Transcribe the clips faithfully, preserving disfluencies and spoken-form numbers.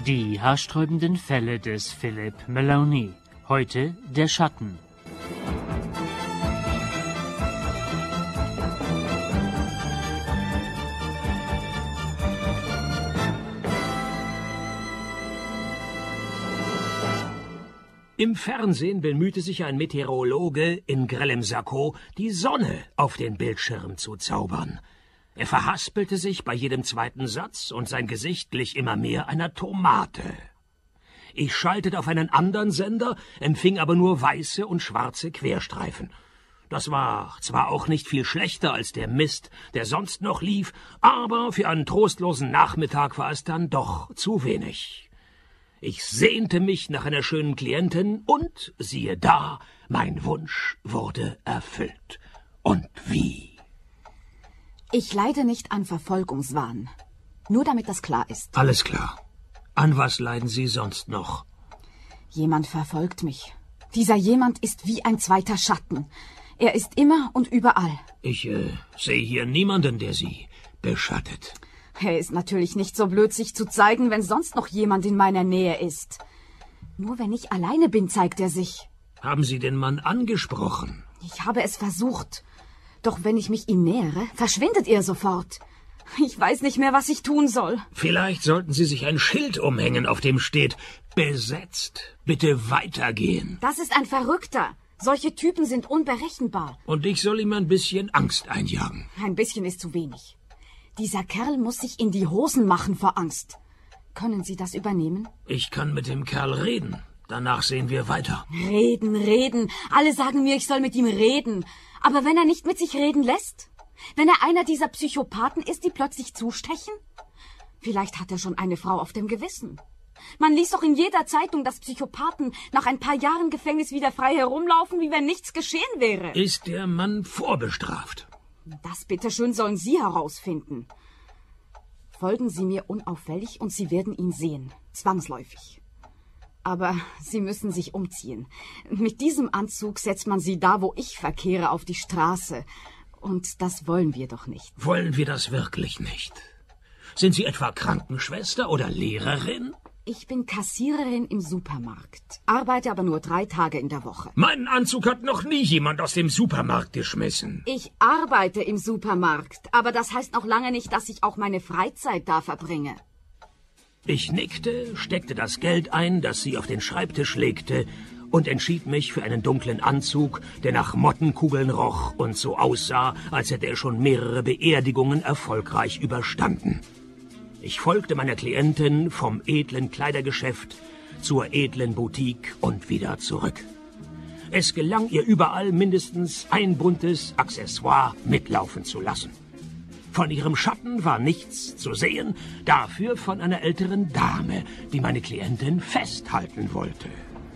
Die haarsträubenden Fälle des Philip Maloney. Heute der Schatten. Im Fernsehen bemühte sich ein Meteorologe in grellem Sakko, die Sonne auf den Bildschirm zu zaubern. Er verhaspelte sich bei jedem zweiten Satz und sein Gesicht glich immer mehr einer Tomate. Ich schaltete auf einen anderen Sender, empfing aber nur weiße und schwarze Querstreifen. Das war zwar auch nicht viel schlechter als der Mist, der sonst noch lief, aber für einen trostlosen Nachmittag war es dann doch zu wenig. Ich sehnte mich nach einer schönen Klientin und, siehe da, mein Wunsch wurde erfüllt. Und wie? Ich leide nicht an Verfolgungswahn. Nur damit das klar ist. Alles klar. An was leiden Sie sonst noch? Jemand verfolgt mich. Dieser jemand ist wie ein zweiter Schatten. Er ist immer und überall. Ich äh, sehe hier niemanden, der Sie beschattet. Er ist natürlich nicht so blöd, sich zu zeigen, wenn sonst noch jemand in meiner Nähe ist. Nur wenn ich alleine bin, zeigt er sich. Haben Sie den Mann angesprochen? Ich habe es versucht. Doch wenn ich mich ihm nähere, verschwindet er sofort. Ich weiß nicht mehr, was ich tun soll. Vielleicht sollten Sie sich ein Schild umhängen, auf dem steht, besetzt. Bitte weitergehen. Das ist ein Verrückter. Solche Typen sind unberechenbar. Und ich soll ihm ein bisschen Angst einjagen. Ein bisschen ist zu wenig. Dieser Kerl muss sich in die Hosen machen vor Angst. Können Sie das übernehmen? Ich kann mit dem Kerl reden. Danach sehen wir weiter. Reden, reden. Alle sagen mir, ich soll mit ihm reden. Aber wenn er nicht mit sich reden lässt? Wenn er einer dieser Psychopathen ist, die plötzlich zustechen? Vielleicht hat er schon eine Frau auf dem Gewissen. Man liest doch in jeder Zeitung, dass Psychopathen nach ein paar Jahren Gefängnis wieder frei herumlaufen, wie wenn nichts geschehen wäre. Ist der Mann vorbestraft? Das bitteschön sollen Sie herausfinden. Folgen Sie mir unauffällig und Sie werden ihn sehen. Zwangsläufig. Aber Sie müssen sich umziehen. Mit diesem Anzug setzt man Sie da, wo ich verkehre, auf die Straße. Und das wollen wir doch nicht. Wollen wir das wirklich nicht? Sind Sie etwa Krankenschwester oder Lehrerin? Ich bin Kassiererin im Supermarkt, arbeite aber nur drei Tage in der Woche. Meinen Anzug hat noch nie jemand aus dem Supermarkt geschmissen. Ich arbeite im Supermarkt, aber das heißt noch lange nicht, dass ich auch meine Freizeit da verbringe. Ich nickte, steckte das Geld ein, das sie auf den Schreibtisch legte, und entschied mich für einen dunklen Anzug, der nach Mottenkugeln roch und so aussah, als hätte er schon mehrere Beerdigungen erfolgreich überstanden. Ich folgte meiner Klientin vom edlen Kleidergeschäft zur edlen Boutique und wieder zurück. Es gelang ihr überall mindestens ein buntes Accessoire mitlaufen zu lassen. Von ihrem Schatten war nichts zu sehen, dafür von einer älteren Dame, die meine Klientin festhalten wollte.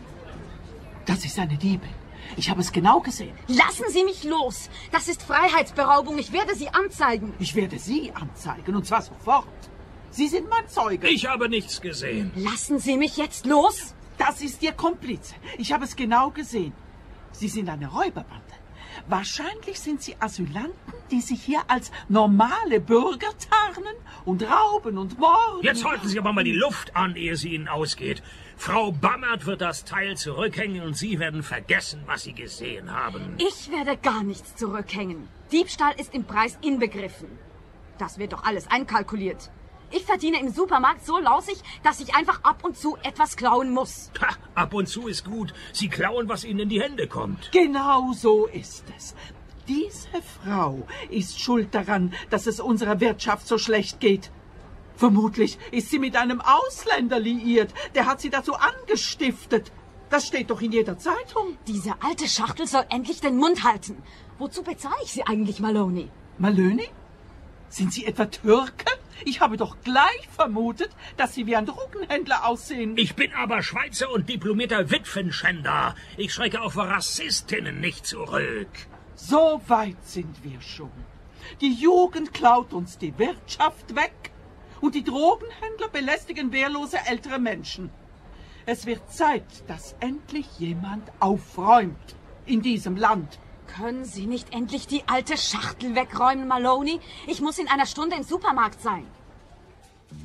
Das ist eine Diebin. Ich habe es genau gesehen. Lassen Sie mich los! Das ist Freiheitsberaubung. Ich werde Sie anzeigen. Ich werde Sie anzeigen, und zwar sofort. Sie sind mein Zeuge. Ich habe nichts gesehen. Lassen Sie mich jetzt los! Das ist Ihr Komplize. Ich habe es genau gesehen. Sie sind eine Räuberbande. Wahrscheinlich sind Sie Asylanten, die sich hier als normale Bürger tarnen und rauben und morden. Jetzt halten Sie aber mal die Luft an, ehe sie Ihnen ausgeht. Frau Bammert wird das Teil zurückhängen und Sie werden vergessen, was Sie gesehen haben. Ich werde gar nichts zurückhängen. Diebstahl ist im Preis inbegriffen. Das wird doch alles einkalkuliert. Ich verdiene im Supermarkt so lausig, dass ich einfach ab und zu etwas klauen muss. Ha, ab und zu ist gut. Sie klauen, was Ihnen in die Hände kommt. Genau so ist es. Diese Frau ist schuld daran, dass es unserer Wirtschaft so schlecht geht. Vermutlich ist sie mit einem Ausländer liiert. Der hat sie dazu angestiftet. Das steht doch in jeder Zeitung. Diese alte Schachtel soll endlich den Mund halten. Wozu bezahle ich sie eigentlich, Maloney? Maloney? Sind Sie etwa Türke? Ich habe doch gleich vermutet, dass Sie wie ein Drogenhändler aussehen. Ich bin aber Schweizer und diplomierter Witwenschänder. Ich schrecke auch vor Rassistinnen nicht zurück. So weit sind wir schon. Die Jugend klaut uns die Wirtschaft weg und die Drogenhändler belästigen wehrlose ältere Menschen. Es wird Zeit, dass endlich jemand aufräumt in diesem Land. Können Sie nicht endlich die alte Schachtel wegräumen, Maloney? Ich muss in einer Stunde im Supermarkt sein.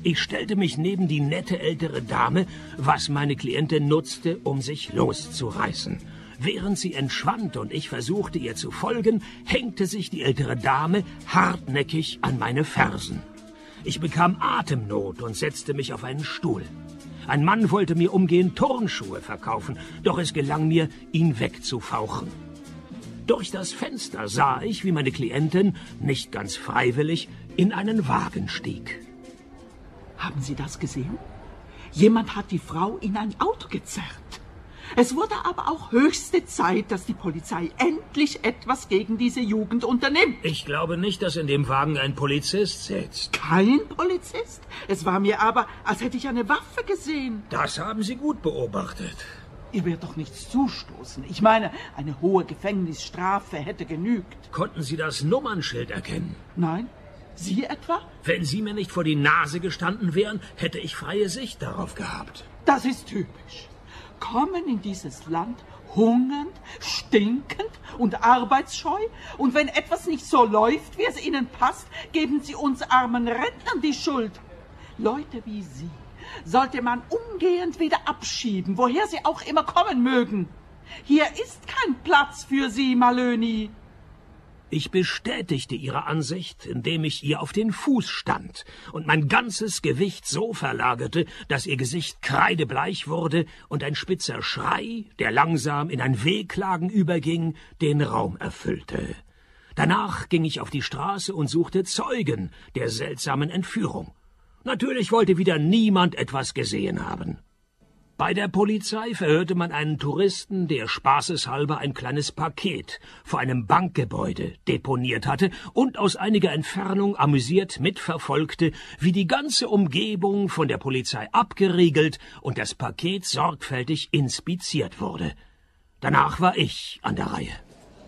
Ich stellte mich neben die nette ältere Dame, was meine Klientin nutzte, um sich loszureißen. Während sie entschwand und ich versuchte, ihr zu folgen, hängte sich die ältere Dame hartnäckig an meine Fersen. Ich bekam Atemnot und setzte mich auf einen Stuhl. Ein Mann wollte mir umgehend Turnschuhe verkaufen, doch es gelang mir, ihn wegzufauchen. Durch das Fenster sah ich, wie meine Klientin, nicht ganz freiwillig, in einen Wagen stieg. Haben Sie das gesehen? Jemand hat die Frau in ein Auto gezerrt. Es wurde aber auch höchste Zeit, dass die Polizei endlich etwas gegen diese Jugend unternimmt. Ich glaube nicht, dass in dem Wagen ein Polizist sitzt. Kein Polizist? Es war mir aber, als hätte ich eine Waffe gesehen. Das haben Sie gut beobachtet. Ihr wird doch nichts zustoßen. Ich meine, eine hohe Gefängnisstrafe hätte genügt. Konnten Sie das Nummernschild erkennen? Nein? Sie etwa? Wenn Sie mir nicht vor die Nase gestanden wären, hätte ich freie Sicht darauf gehabt. Das ist typisch. Kommen in dieses Land hungernd, stinkend und arbeitsscheu, und wenn etwas nicht so läuft, wie es ihnen passt, geben sie uns armen Rentnern die Schuld. Leute wie Sie sollte man umgehend wieder abschieben, woher sie auch immer kommen mögen. Hier ist kein Platz für Sie, Malöni. Ich bestätigte ihre Ansicht, indem ich ihr auf den Fuß stand und mein ganzes Gewicht so verlagerte, dass ihr Gesicht kreidebleich wurde und ein spitzer Schrei, der langsam in ein Wehklagen überging, den Raum erfüllte. Danach ging ich auf die Straße und suchte Zeugen der seltsamen Entführung. Natürlich wollte wieder niemand etwas gesehen haben. Bei der Polizei verhörte man einen Touristen, der spaßeshalber ein kleines Paket vor einem Bankgebäude deponiert hatte und aus einiger Entfernung amüsiert mitverfolgte, wie die ganze Umgebung von der Polizei abgeriegelt und das Paket sorgfältig inspiziert wurde. Danach war ich an der Reihe.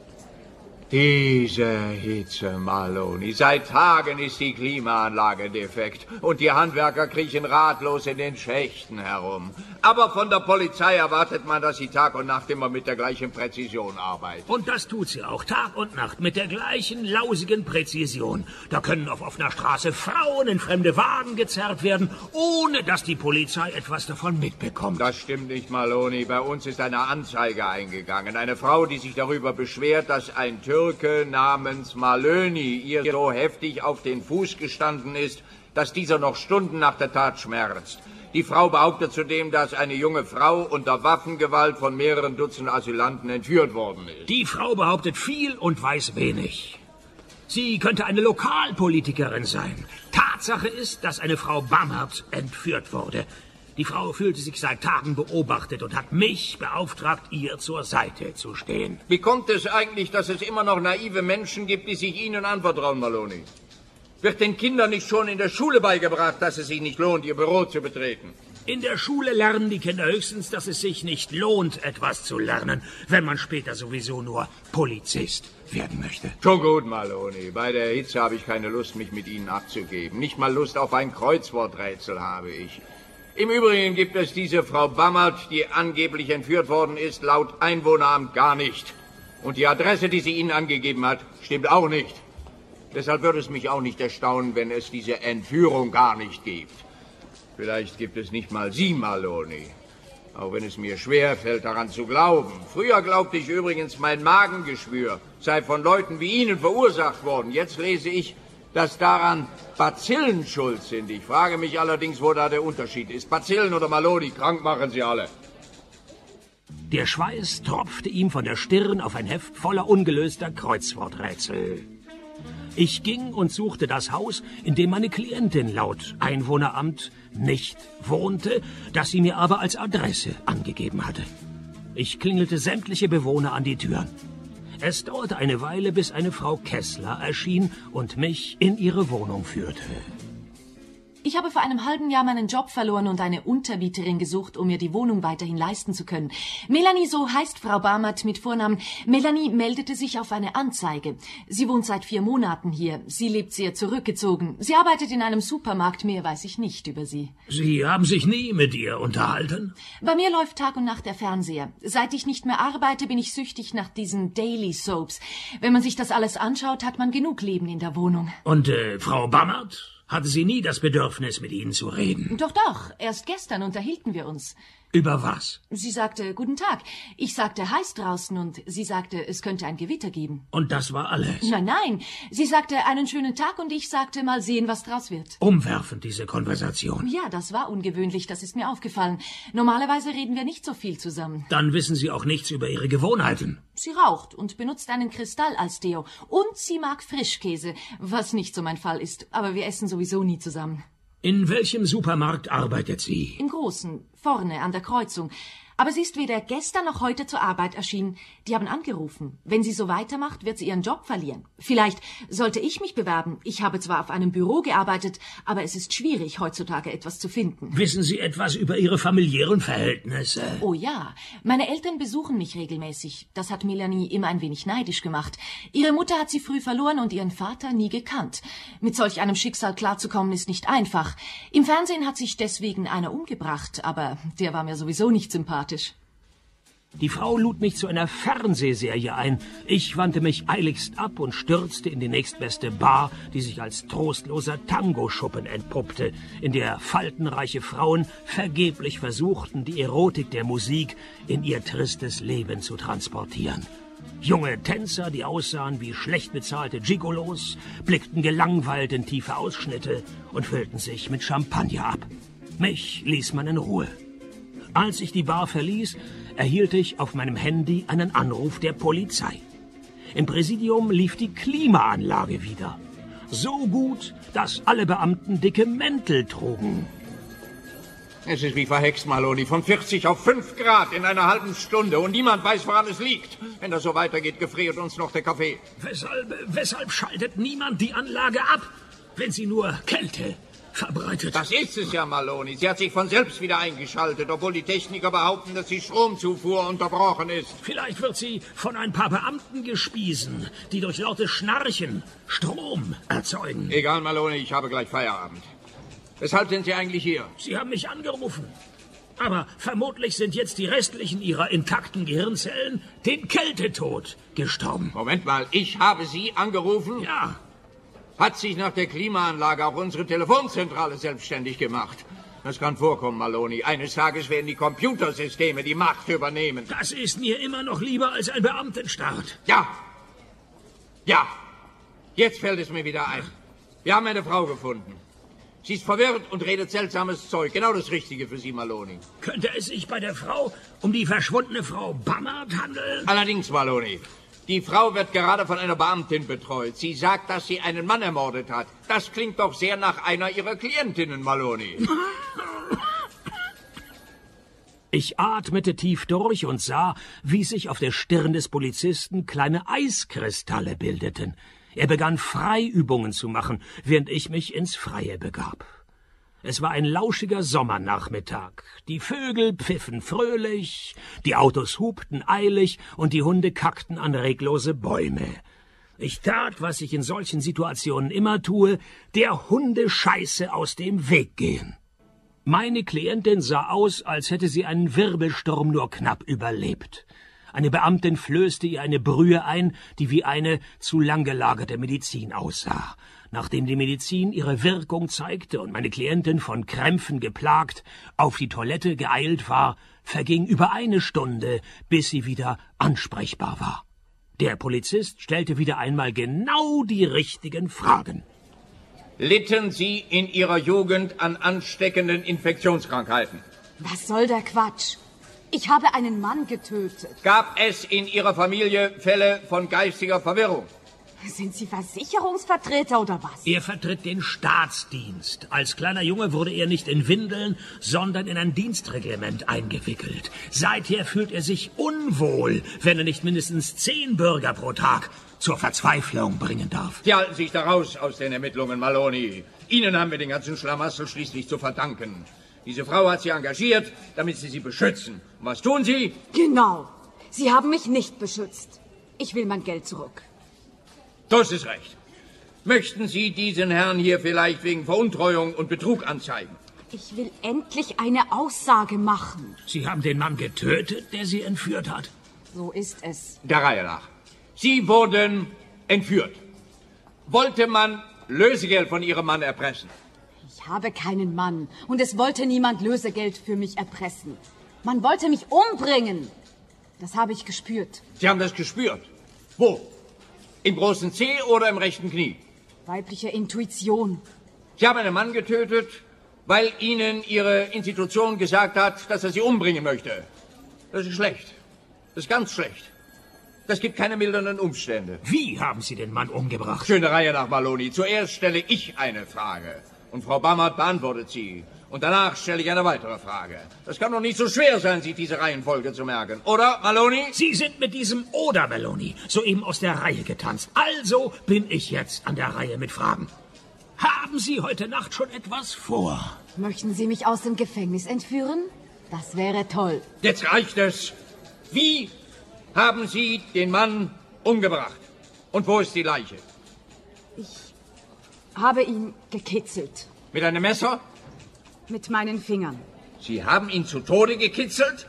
Diese Hitze, Maloney. Seit Tagen ist die Klimaanlage defekt und die Handwerker kriechen ratlos in den Schächten herum. Aber von der Polizei erwartet man, dass sie Tag und Nacht immer mit der gleichen Präzision arbeitet. Und das tut sie auch, Tag und Nacht, mit der gleichen lausigen Präzision. Da können auf offener Straße Frauen in fremde Wagen gezerrt werden, ohne dass die Polizei etwas davon mitbekommt. Das stimmt nicht, Maloney. Bei uns ist eine Anzeige eingegangen. Eine Frau, die sich darüber beschwert, dass ein Türke namens Malöni ihr so heftig auf den Fuß gestanden ist, dass dieser noch Stunden nach der Tat schmerzt. Die Frau behauptet zudem, dass eine junge Frau unter Waffengewalt von mehreren Dutzend Asylanten entführt worden ist. Die Frau behauptet viel und weiß wenig. Sie könnte eine Lokalpolitikerin sein. Tatsache ist, dass eine Frau Bammert entführt wurde. Die Frau fühlte sich seit Tagen beobachtet und hat mich beauftragt, ihr zur Seite zu stehen. Wie kommt es eigentlich, dass es immer noch naive Menschen gibt, die sich Ihnen anvertrauen, Maloney? Wird den Kindern nicht schon in der Schule beigebracht, dass es sich nicht lohnt, ihr Büro zu betreten? In der Schule lernen die Kinder höchstens, dass es sich nicht lohnt, etwas zu lernen, wenn man später sowieso nur Polizist werden möchte. Schon gut, Maloney. Bei der Hitze habe ich keine Lust, mich mit Ihnen abzugeben. Nicht mal Lust auf ein Kreuzworträtsel habe ich. Im Übrigen gibt es diese Frau Bammert, die angeblich entführt worden ist, laut Einwohneramt gar nicht. Und die Adresse, die sie Ihnen angegeben hat, stimmt auch nicht. Deshalb würde es mich auch nicht erstaunen, wenn es diese Entführung gar nicht gibt. Vielleicht gibt es nicht mal Sie, Maloney. Auch wenn es mir schwer fällt, daran zu glauben. Früher glaubte ich übrigens, mein Magengeschwür sei von Leuten wie Ihnen verursacht worden. Jetzt lese ich, dass daran Bazillen schuld sind. Ich frage mich allerdings, wo da der Unterschied ist. Bazillen oder Maloney, krank machen sie alle. Der Schweiß tropfte ihm von der Stirn auf ein Heft voller ungelöster Kreuzworträtsel. Ich ging und suchte das Haus, in dem meine Klientin laut Einwohneramt nicht wohnte, das sie mir aber als Adresse angegeben hatte. Ich klingelte sämtliche Bewohner an die Türen. Es dauerte eine Weile, bis eine Frau Kessler erschien und mich in ihre Wohnung führte. Ich habe vor einem halben Jahr meinen Job verloren und eine Untermieterin gesucht, um mir die Wohnung weiterhin leisten zu können. Melanie, so heißt Frau Bammert mit Vornamen. Melanie meldete sich auf eine Anzeige. Sie wohnt seit vier Monaten hier. Sie lebt sehr zurückgezogen. Sie arbeitet in einem Supermarkt. Mehr weiß ich nicht über sie. Sie haben sich nie mit ihr unterhalten? Bei mir läuft Tag und Nacht der Fernseher. Seit ich nicht mehr arbeite, bin ich süchtig nach diesen Daily Soaps. Wenn man sich das alles anschaut, hat man genug Leben in der Wohnung. Und äh, Frau Bammert? Hatte sie nie das Bedürfnis, mit Ihnen zu reden? Doch, doch. Erst gestern unterhielten wir uns. Über was? Sie sagte, guten Tag. Ich sagte, heiß draußen und sie sagte, es könnte ein Gewitter geben. Und das war alles? Nein, nein. Sie sagte, einen schönen Tag und ich sagte, mal sehen, was draus wird. Umwerfend, diese Konversation. Ja, das war ungewöhnlich, das ist mir aufgefallen. Normalerweise reden wir nicht so viel zusammen. Dann wissen Sie auch nichts über Ihre Gewohnheiten. Sie raucht und benutzt einen Kristall als Deo. Und sie mag Frischkäse, was nicht so mein Fall ist. Aber wir essen sowieso nie zusammen. In welchem Supermarkt arbeitet sie? Im Großen, vorne an der Kreuzung. Aber sie ist weder gestern noch heute zur Arbeit erschienen. Die haben angerufen. Wenn sie so weitermacht, wird sie ihren Job verlieren. Vielleicht sollte ich mich bewerben. Ich habe zwar auf einem Büro gearbeitet, aber es ist schwierig, heutzutage etwas zu finden. Wissen Sie etwas über Ihre familiären Verhältnisse? Oh ja, meine Eltern besuchen mich regelmäßig. Das hat Melanie immer ein wenig neidisch gemacht. Ihre Mutter hat sie früh verloren und ihren Vater nie gekannt. Mit solch einem Schicksal klarzukommen ist nicht einfach. Im Fernsehen hat sich deswegen einer umgebracht, aber der war mir sowieso nicht sympathisch. Die Frau lud mich zu einer Fernsehserie ein. Ich wandte mich eiligst ab und stürzte in die nächstbeste Bar, die sich als trostloser Tangoschuppen entpuppte, in der faltenreiche Frauen vergeblich versuchten, die Erotik der Musik in ihr tristes Leben zu transportieren. Junge Tänzer, die aussahen wie schlecht bezahlte Gigolos, blickten gelangweilt in tiefe Ausschnitte und füllten sich mit Champagner ab. Mich ließ man in Ruhe. Als ich die Bar verließ, erhielt ich auf meinem Handy einen Anruf der Polizei. Im Präsidium lief die Klimaanlage wieder. So gut, dass alle Beamten dicke Mäntel trugen. Es ist wie verhext, Maloney. Von vierzig auf fünf Grad in einer halben Stunde. Und niemand weiß, woran es liegt. Wenn das so weitergeht, gefriert uns noch der Kaffee. Weshalb, weshalb schaltet niemand die Anlage ab, wenn sie nur Kälte verbreitet? Das ist es ja, Maloney. Sie hat sich von selbst wieder eingeschaltet, obwohl die Techniker behaupten, dass die Stromzufuhr unterbrochen ist. Vielleicht wird sie von ein paar Beamten gespiesen, die durch lautes Schnarchen Strom erzeugen. Egal, Maloney, ich habe gleich Feierabend. Weshalb sind Sie eigentlich hier? Sie haben mich angerufen. Aber vermutlich sind jetzt die restlichen Ihrer intakten Gehirnzellen den Kältetod gestorben. Moment mal, ich habe Sie angerufen? Ja. Hat sich nach der Klimaanlage auch unsere Telefonzentrale selbstständig gemacht? Das kann vorkommen, Maloney. Eines Tages werden die Computersysteme die Macht übernehmen. Das ist mir immer noch lieber als ein Beamtenstaat. Ja. Ja. Jetzt fällt es mir wieder ein. Wir haben eine Frau gefunden. Sie ist verwirrt und redet seltsames Zeug. Genau das Richtige für Sie, Maloney. Könnte es sich bei der Frau um die verschwundene Frau Bammert handeln? Allerdings, Maloney. Die Frau wird gerade von einer Beamtin betreut. Sie sagt, dass sie einen Mann ermordet hat. Das klingt doch sehr nach einer ihrer Klientinnen, Maloney. Ich atmete tief durch und sah, wie sich auf der Stirn des Polizisten kleine Eiskristalle bildeten. Er begann Freiübungen zu machen, während ich mich ins Freie begab. Es war ein lauschiger Sommernachmittag. Die Vögel pfiffen fröhlich, die Autos hupten eilig und die Hunde kackten an reglose Bäume. Ich tat, was ich in solchen Situationen immer tue, der Hundescheiße aus dem Weg gehen. Meine Klientin sah aus, als hätte sie einen Wirbelsturm nur knapp überlebt. Eine Beamtin flößte ihr eine Brühe ein, die wie eine zu lang gelagerte Medizin aussah. Nachdem die Medizin ihre Wirkung zeigte und meine Klientin von Krämpfen geplagt auf die Toilette geeilt war, verging über eine Stunde, bis sie wieder ansprechbar war. Der Polizist stellte wieder einmal genau die richtigen Fragen. Litten Sie in Ihrer Jugend an ansteckenden Infektionskrankheiten? Was soll der Quatsch? Ich habe einen Mann getötet. Gab es in Ihrer Familie Fälle von geistiger Verwirrung? Sind Sie Versicherungsvertreter oder was? Er vertritt den Staatsdienst. Als kleiner Junge wurde er nicht in Windeln, sondern in ein Dienstreglement eingewickelt. Seither fühlt er sich unwohl, wenn er nicht mindestens zehn Bürger pro Tag zur Verzweiflung bringen darf. Sie halten sich da raus aus den Ermittlungen, Maloney. Ihnen haben wir den ganzen Schlamassel schließlich zu verdanken. Diese Frau hat Sie engagiert, damit Sie sie beschützen. Und was tun Sie? Genau. Sie haben mich nicht beschützt. Ich will mein Geld zurück. Das ist recht. Möchten Sie diesen Herrn hier vielleicht wegen Veruntreuung und Betrug anzeigen? Ich will endlich eine Aussage machen. Sie haben den Mann getötet, der Sie entführt hat? So ist es. Der Reihe nach. Sie wurden entführt. Wollte man Lösegeld von Ihrem Mann erpressen. Ich habe keinen Mann und es wollte niemand Lösegeld für mich erpressen. Man wollte mich umbringen. Das habe ich gespürt. Sie haben das gespürt? Wo? Im großen C oder im rechten Knie? Weibliche Intuition. Sie haben einen Mann getötet, weil Ihnen Ihre Institution gesagt hat, dass er Sie umbringen möchte. Das ist schlecht. Das ist ganz schlecht. Das gibt keine mildernden Umstände. Wie haben Sie den Mann umgebracht? Schöne Reihe nach Maloney. Zuerst stelle ich eine Frage. Und Frau Bammert beantwortet sie. Und danach stelle ich eine weitere Frage. Das kann doch nicht so schwer sein, sich diese Reihenfolge zu merken. Oder, Maloney? Sie sind mit diesem Oder, Maloney, soeben aus der Reihe getanzt. Also bin ich jetzt an der Reihe mit Fragen. Haben Sie heute Nacht schon etwas vor? Möchten Sie mich aus dem Gefängnis entführen? Das wäre toll. Jetzt reicht es. Wie haben Sie den Mann umgebracht? Und wo ist die Leiche? Ich habe ihn gekitzelt. Mit einem Messer? Mit meinen Fingern. Sie haben ihn zu Tode gekitzelt?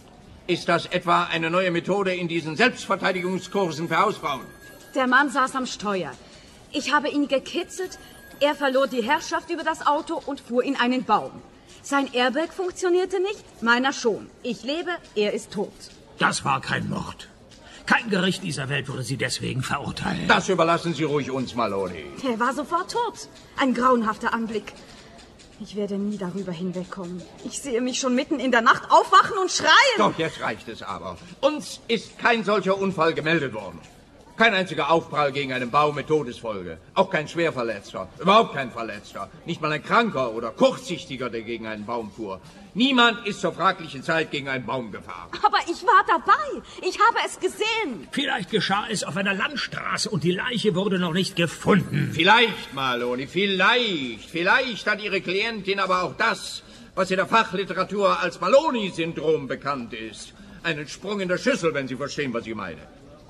Ist das etwa eine neue Methode in diesen Selbstverteidigungskursen für Hausfrauen? Der Mann saß am Steuer. Ich habe ihn gekitzelt, er verlor die Herrschaft über das Auto und fuhr in einen Baum. Sein Airbag funktionierte nicht, meiner schon. Ich lebe, er ist tot. Das war kein Mord. Kein Gericht dieser Welt würde Sie deswegen verurteilen. Das überlassen Sie ruhig uns, Maloney. Er war sofort tot. Ein grauenhafter Anblick. Ich werde nie darüber hinwegkommen. Ich sehe mich schon mitten in der Nacht aufwachen und schreien. Doch, jetzt reicht es aber. Uns ist kein solcher Unfall gemeldet worden. Kein einziger Aufprall gegen einen Baum mit Todesfolge. Auch kein Schwerverletzter. Überhaupt kein Verletzter. Nicht mal ein Kranker oder Kurzsichtiger, der gegen einen Baum fuhr. Niemand ist zur fraglichen Zeit gegen einen Baum gefahren. Aber ich war dabei. Ich habe es gesehen. Vielleicht geschah es auf einer Landstraße und die Leiche wurde noch nicht gefunden. Vielleicht, Maloney, vielleicht. Vielleicht hat Ihre Klientin aber auch das, was in der Fachliteratur als Maloney-Syndrom bekannt ist. Einen Sprung in der Schüssel, wenn Sie verstehen, was ich meine.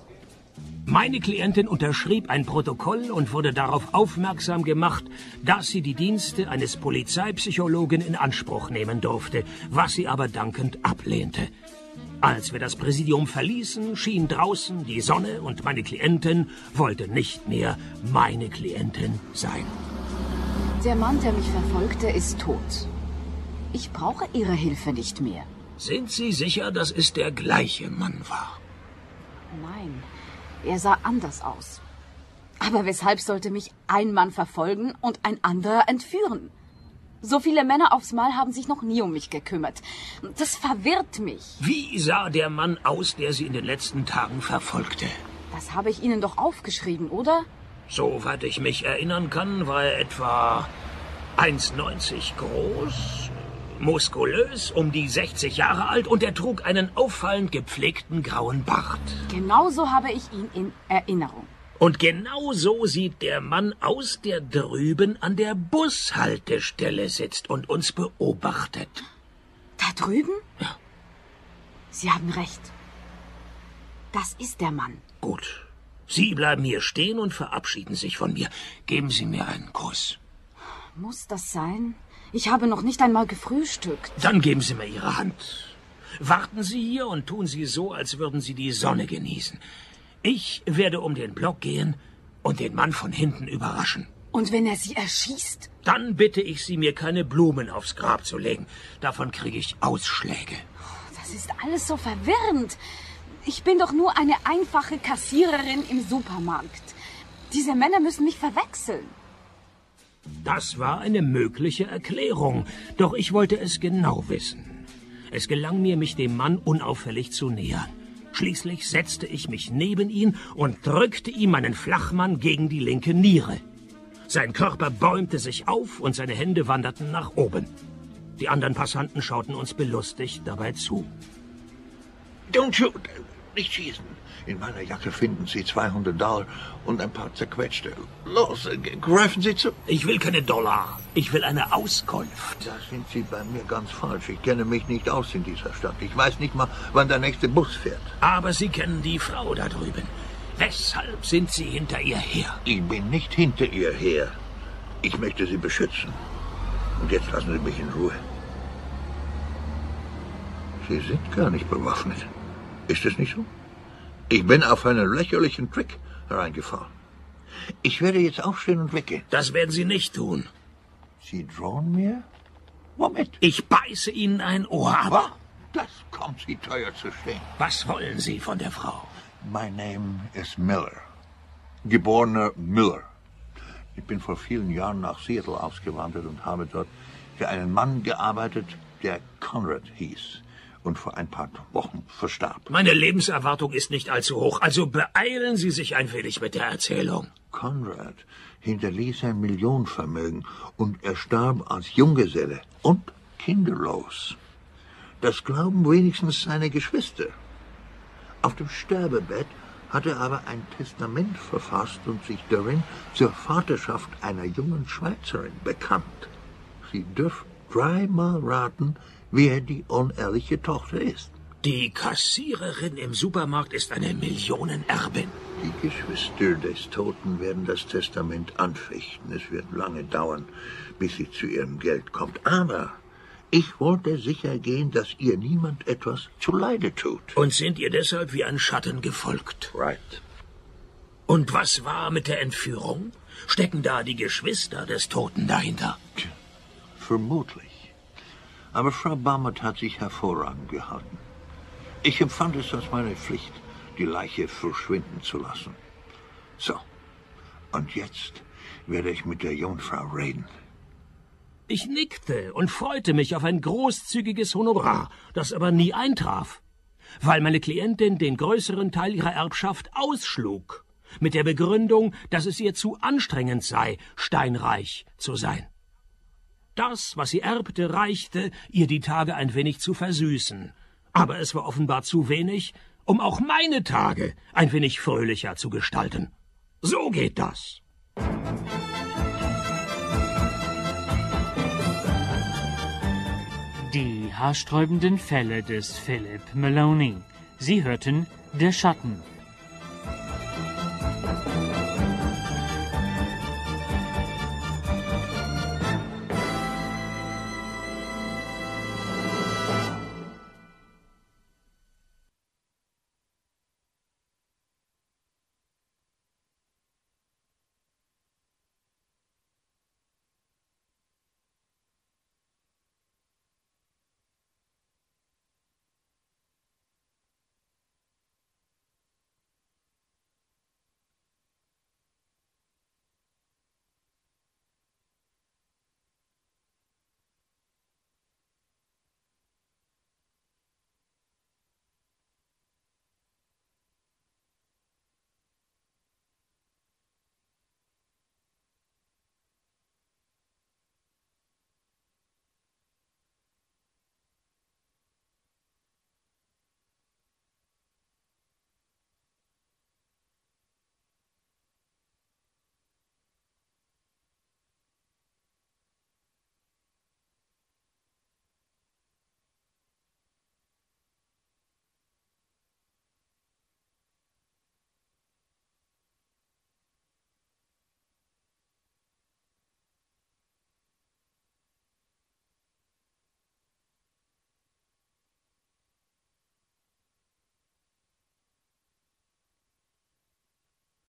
Meine Klientin unterschrieb ein Protokoll und wurde darauf aufmerksam gemacht, dass sie die Dienste eines Polizeipsychologen in Anspruch nehmen durfte, was sie aber dankend ablehnte. Als wir das Präsidium verließen, schien draußen die Sonne und meine Klientin wollte nicht mehr meine Klientin sein. Der Mann, der mich verfolgte, ist tot. Ich brauche Ihre Hilfe nicht mehr. Sind Sie sicher, dass es der gleiche Mann war? Nein. Er sah anders aus. Aber weshalb sollte mich ein Mann verfolgen und ein anderer entführen? So viele Männer aufs Mal haben sich noch nie um mich gekümmert. Das verwirrt mich. Wie sah der Mann aus, der Sie in den letzten Tagen verfolgte? Das habe ich Ihnen doch aufgeschrieben, oder? Soweit ich mich erinnern kann, war er etwa eins neunzig groß, muskulös, um die sechzig Jahre alt und er trug einen auffallend gepflegten grauen Bart. Genauso habe ich ihn in Erinnerung. Und genau so sieht der Mann aus, der drüben an der Bushaltestelle sitzt und uns beobachtet. Da drüben? Ja. Sie haben recht. Das ist der Mann. Gut. Sie bleiben hier stehen und verabschieden sich von mir. Geben Sie mir einen Kuss. Muss das sein? Ich habe noch nicht einmal gefrühstückt. Dann geben Sie mir Ihre Hand. Warten Sie hier und tun Sie so, als würden Sie die Sonne genießen. Ich werde um den Block gehen und den Mann von hinten überraschen. Und wenn er Sie erschießt? Dann bitte ich Sie, mir keine Blumen aufs Grab zu legen. Davon kriege ich Ausschläge. Das ist alles so verwirrend. Ich bin doch nur eine einfache Kassiererin im Supermarkt. Diese Männer müssen mich verwechseln. Das war eine mögliche Erklärung, doch ich wollte es genau wissen. Es gelang mir, mich dem Mann unauffällig zu nähern. Schließlich setzte ich mich neben ihn und drückte ihm meinen Flachmann gegen die linke Niere. Sein Körper bäumte sich auf und seine Hände wanderten nach oben. Die anderen Passanten schauten uns belustigt dabei zu. Don't shoot! Nicht schießen! In meiner Jacke finden Sie zweihundert Dollar und ein paar zerquetschte. Los, greifen Sie zu. Ich will keine Dollar. Ich will eine Auskunft. Da sind Sie bei mir ganz falsch. Ich kenne mich nicht aus in dieser Stadt. Ich weiß nicht mal, wann der nächste Bus fährt. Aber Sie kennen die Frau da drüben. Weshalb sind Sie hinter ihr her? Ich bin nicht hinter ihr her. Ich möchte Sie beschützen. Und jetzt lassen Sie mich in Ruhe. Sie sind gar nicht bewaffnet. Ist es nicht so? Ich bin auf einen lächerlichen Trick hereingefahren. Ich werde jetzt aufstehen und weggehen. Das werden Sie nicht tun. Sie drohen mir? Womit? Ich beiße Ihnen ein Ohr ab. Das kommt Sie teuer zu stehen. Was wollen Sie von der Frau? My name is Miller. Geborener Miller. Ich bin vor vielen Jahren nach Seattle ausgewandert und habe dort für einen Mann gearbeitet, der Conrad hieß und vor ein paar Wochen verstarb. Meine Lebenserwartung ist nicht allzu hoch, also beeilen Sie sich ein wenig mit der Erzählung. Conrad hinterließ ein Millionenvermögen und er starb als Junggeselle und kinderlos. Das glauben wenigstens seine Geschwister. Auf dem Sterbebett hat er aber ein Testament verfasst und sich darin zur Vaterschaft einer jungen Schweizerin bekannt. Sie dürfen dreimal raten, wer die unehrliche Tochter ist. Die Kassiererin im Supermarkt ist eine Millionenerbin. Die Geschwister des Toten werden das Testament anfechten. Es wird lange dauern, bis sie zu ihrem Geld kommt. Aber ich wollte sicher gehen, dass ihr niemand etwas zuleide tut. Und sind ihr deshalb wie ein Schatten gefolgt? Right. Und was war mit der Entführung? Stecken da die Geschwister des Toten dahinter? Vermutlich. Aber Frau Bammert hat sich hervorragend gehalten. Ich empfand es als meine Pflicht, die Leiche verschwinden zu lassen. So, und jetzt werde ich mit der Jungfrau reden. Ich nickte und freute mich auf ein großzügiges Honorar, das aber nie eintraf, weil meine Klientin den größeren Teil ihrer Erbschaft ausschlug, mit der Begründung, dass es ihr zu anstrengend sei, steinreich zu sein. Das, was sie erbte, reichte, ihr die Tage ein wenig zu versüßen, aber es war offenbar zu wenig, um auch meine Tage ein wenig fröhlicher zu gestalten. So geht das. Die haarsträubenden Fälle des Philip Maloney. Sie hörten Der Schatten